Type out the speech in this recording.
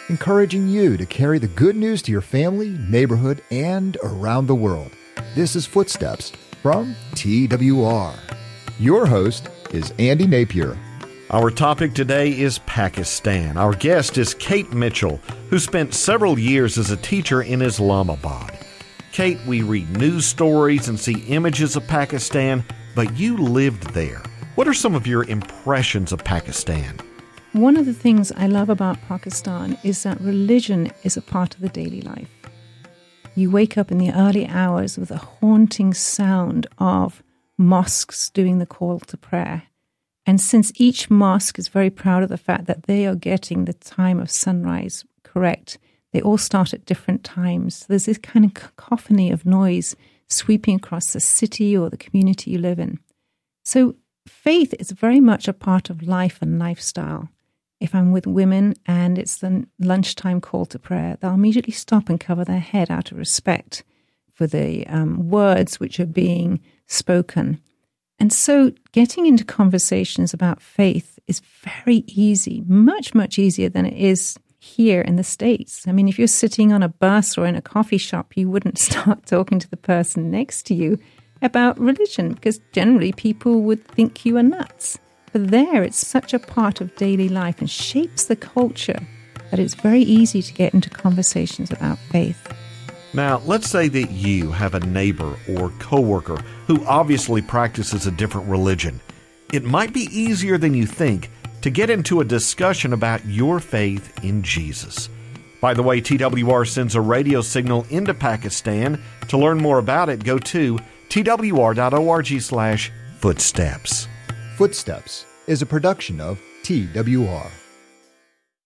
encouraging you to carry the good news to your family, neighborhood, and around the world. This is Footsteps from TWR. Your host is Andy Napier. Our topic today is Pakistan. Our guest is Kate Mitchell, who spent several years as a teacher in Islamabad. Kate, we read news stories and see images of Pakistan, but you lived there. What are some of your impressions of Pakistan? One of the things I love about Pakistan is that religion is a part of the daily life. You wake up in the early hours with a haunting sound of mosques doing the call to prayer. And since each mosque is very proud of the fact that they are getting the time of sunrise correct, they all start at different times. There's this kind of cacophony of noise sweeping across the city or the community you live in. So faith is very much a part of life and lifestyle. If I'm with women and it's the lunchtime call to prayer, they'll immediately stop and cover their head out of respect for the words which are being spoken. And so getting into conversations about faith is very easy, much, much easier than it is here in the States. I mean, if you're sitting on a bus or in a coffee shop, you wouldn't start talking to the person next to you about religion because generally people would think you are nuts. But there, it's such a part of daily life and shapes the culture that it's very easy to get into conversations about faith. Now, let's say that you have a neighbor or coworker who obviously practices a different religion. It might be easier than you think to get into a discussion about your faith in Jesus. By the way, TWR sends a radio signal into Pakistan. To learn more about it, go to twr.org/footsteps. Footsteps is a production of TWR.